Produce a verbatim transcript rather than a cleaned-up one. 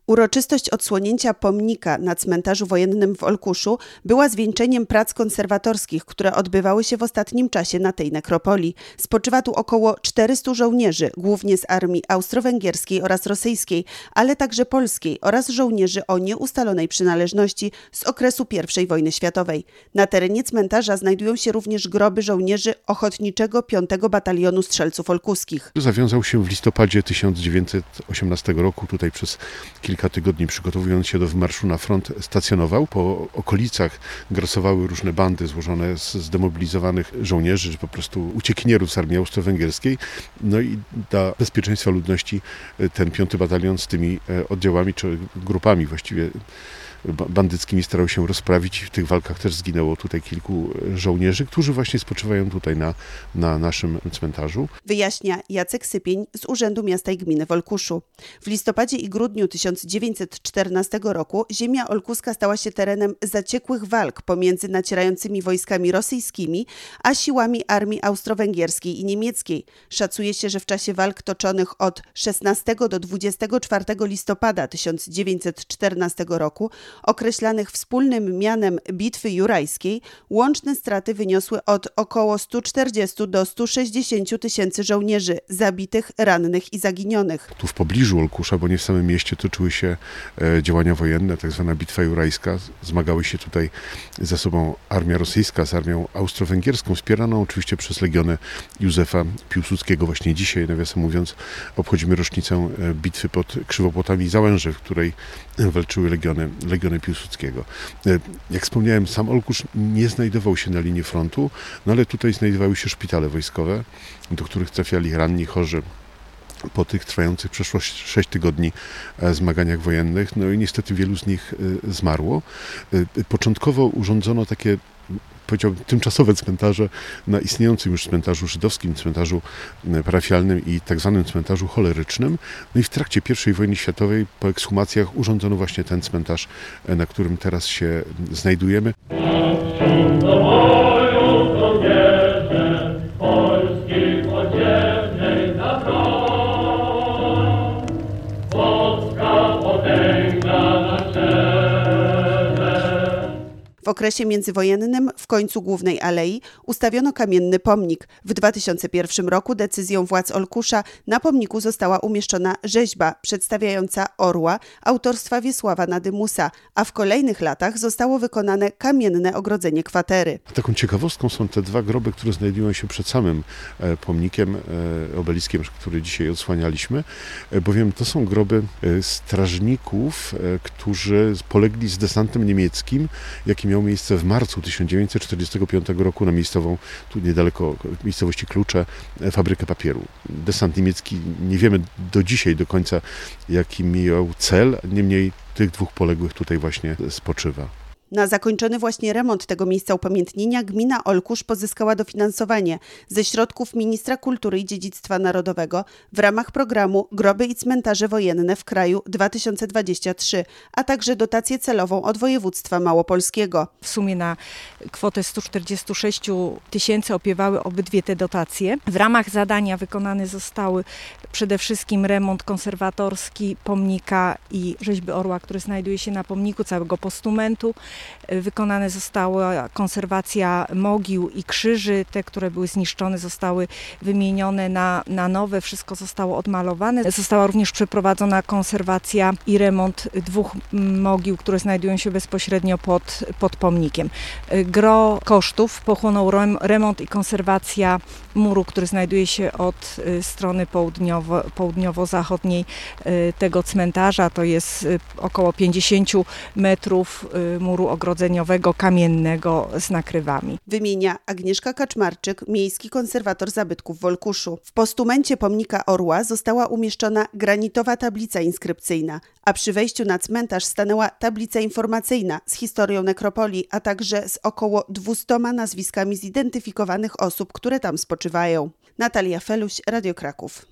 Uroczystość odsłonięcia pomnika na cmentarzu wojennym w Olkuszu była zwieńczeniem prac konserwatorskich, które odbywały się w ostatnim czasie na tej nekropolii. Spoczywa tu około czterystu żołnierzy, głównie z armii austro-węgierskiej oraz rosyjskiej, ale także polskiej oraz żołnierzy o nieustalonej przynależności z okresu pierwszej wojny światowej. Na terenie cmentarza znajdują się również groby żołnierzy Ochotniczego piątego Batalionu Strzelców Olkuskich. Zawiązał się w listopadzie tysiąc dziewięćset osiemnastego roku, tutaj przez kilka tygodni przygotowując się do wymarszu na front stacjonował. Po okolicach grasowały różne bandy złożone z zdemobilizowanych żołnierzy, czy po prostu uciekinierów z armii austro-węgierskiej. No i dla bezpieczeństwa ludności ten piąty batalion z tymi oddziałami, czy grupami właściwie bandyckimi starał się rozprawić. W tych walkach też zginęło tutaj kilku żołnierzy, którzy właśnie spoczywają tutaj na, na naszym cmentarzu. Wyjaśnia Jacek Sypień z Urzędu Miasta i Gminy w Olkuszu. W listopadzie i grudniu tysiąc dziewięćset czternastego roku ziemia olkuska stała się terenem zaciekłych walk pomiędzy nacierającymi wojskami rosyjskimi, a siłami armii austro-węgierskiej i niemieckiej. Szacuje się, że w czasie walk toczonych od szesnastego do dwudziestego czwartego listopada tysiąc dziewięćset czternastego roku, określanych wspólnym mianem Bitwy Jurajskiej, łączne straty wyniosły od około stu czterdziestu do stu sześćdziesięciu tysięcy żołnierzy zabitych, rannych i zaginionych. Tu w pobliżu Olkusza, bo nie w samym mieście, toczyły się e, działania wojenne, tak zwana Bitwa Jurajska. Zmagały się tutaj ze sobą armia rosyjska z armią austro-węgierską, wspieraną oczywiście przez legiony Józefa Piłsudskiego. Właśnie dzisiaj, nawiasem mówiąc, obchodzimy rocznicę bitwy pod Krzywopłotami i Załęże, w której walczyły legiony, legiony Piłsudskiego. Jak wspomniałem, sam Olkusz nie znajdował się na linii frontu, no ale tutaj znajdowały się szpitale wojskowe, do których trafiali ranni, chorzy po tych trwających przeszło sześć tygodni zmaganiach wojennych. No i niestety wielu z nich zmarło. Początkowo urządzono takie, powiedziałbym, tymczasowe cmentarze na istniejącym już cmentarzu żydowskim, cmentarzu parafialnym i tak zwanym cmentarzu cholerycznym. No i w trakcie pierwszej wojny światowej po ekshumacjach urządzono właśnie ten cmentarz, na którym teraz się znajdujemy. W okresie międzywojennym w końcu Głównej Alei ustawiono kamienny pomnik. W dwa tysiące pierwszym roku decyzją władz Olkusza na pomniku została umieszczona rzeźba przedstawiająca orła autorstwa Wiesława Nadymusa, a w kolejnych latach zostało wykonane kamienne ogrodzenie kwatery. Taką ciekawostką są te dwa groby, które znajdują się przed samym pomnikiem, obeliskiem, który dzisiaj odsłanialiśmy, bowiem to są groby strażników, którzy polegli z desantem niemieckim, jaki miał miejsce w marcu tysiąc dziewięćset czterdziestego piątego roku na miejscową, tu niedaleko miejscowości Klucze, fabrykę papieru. Desant niemiecki, nie wiemy do dzisiaj do końca, jaki miał cel, niemniej tych dwóch poległych tutaj właśnie spoczywa. Na zakończony właśnie remont tego miejsca upamiętnienia gmina Olkusz pozyskała dofinansowanie ze środków Ministra Kultury i Dziedzictwa Narodowego w ramach programu Groby i Cmentarze Wojenne w Kraju dwa tysiące dwudziesty trzeci, a także dotację celową od województwa małopolskiego. W sumie na kwotę stu czterdziestu sześciu tysięcy opiewały obydwie te dotacje. W ramach zadania wykonane zostały przede wszystkim remont konserwatorski pomnika i rzeźby orła, który znajduje się na pomniku, całego postumentu. Wykonane została konserwacja mogił i krzyży. Te, które były zniszczone, zostały wymienione na, na nowe. Wszystko zostało odmalowane. Została również przeprowadzona konserwacja i remont dwóch mogił, które znajdują się bezpośrednio pod, pod pomnikiem. Gro kosztów pochłonął remont i konserwacja muru, który znajduje się od strony południowo, południowo-zachodniej tego cmentarza. To jest około pięćdziesięciu metrów muru ogrodzeniowego, kamiennego z nakrywami. Wymienia Agnieszka Kaczmarczyk, miejski konserwator zabytków w Olkuszu. W postumencie pomnika orła została umieszczona granitowa tablica inskrypcyjna, a przy wejściu na cmentarz stanęła tablica informacyjna z historią nekropolii, a także z około dwustoma nazwiskami zidentyfikowanych osób, które tam spoczywają. Natalia Feluś, Radio Kraków.